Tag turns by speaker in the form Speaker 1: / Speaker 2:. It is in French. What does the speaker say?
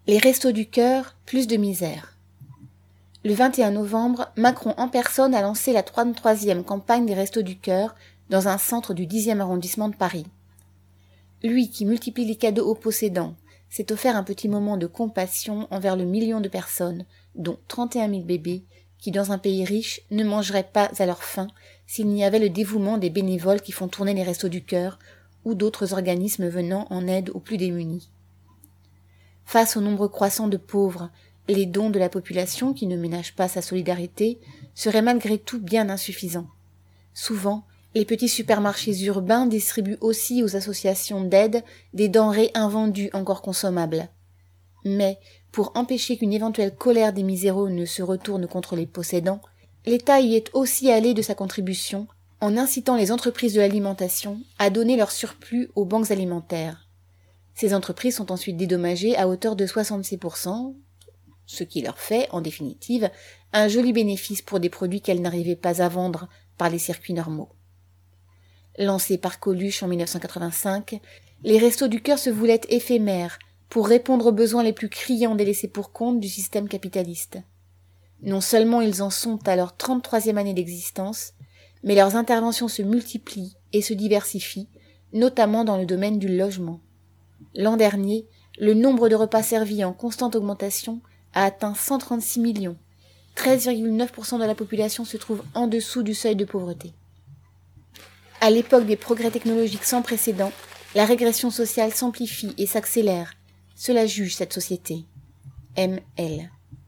Speaker 1: Les Restos du Cœur, plus de misère. Le 21 novembre, Macron en personne a lancé la 33e campagne des Restos du Cœur dans un centre du 10e arrondissement de Paris. Lui qui multiplie les cadeaux aux possédants, s'est offert un petit moment de compassion envers le million de personnes, dont 31 000 bébés, qui dans un pays riche ne mangeraient pas à leur faim s'il n'y avait le dévouement des bénévoles qui font tourner les Restos du Cœur ou d'autres organismes venant en aide aux plus démunis. Face au nombre croissant de pauvres, les dons de la population, qui ne ménage pas sa solidarité, seraient malgré tout bien insuffisants. Souvent, les petits supermarchés urbains distribuent aussi aux associations d'aide des denrées invendues encore consommables. Mais, pour empêcher qu'une éventuelle colère des miséraux ne se retourne contre les possédants, l'État y est aussi allé de sa contribution en incitant les entreprises de l'alimentation à donner leur surplus aux banques alimentaires. Ces entreprises sont ensuite dédommagées à hauteur de 66%, ce qui leur fait, en définitive, un joli bénéfice pour des produits qu'elles n'arrivaient pas à vendre par les circuits normaux. Lancés par Coluche en 1985, les Restos du Cœur se voulaient éphémères pour répondre aux besoins les plus criants des laissés-pour-compte du système capitaliste. Non seulement ils en sont à leur 33e année d'existence, mais leurs interventions se multiplient et se diversifient, notamment dans le domaine du logement. L'an dernier, le nombre de repas servis en constante augmentation a atteint 136 millions. 13,9% de la population se trouve en dessous du seuil de pauvreté. À l'époque des progrès technologiques sans précédent, la régression sociale s'amplifie et s'accélère. Cela juge cette société. M.L.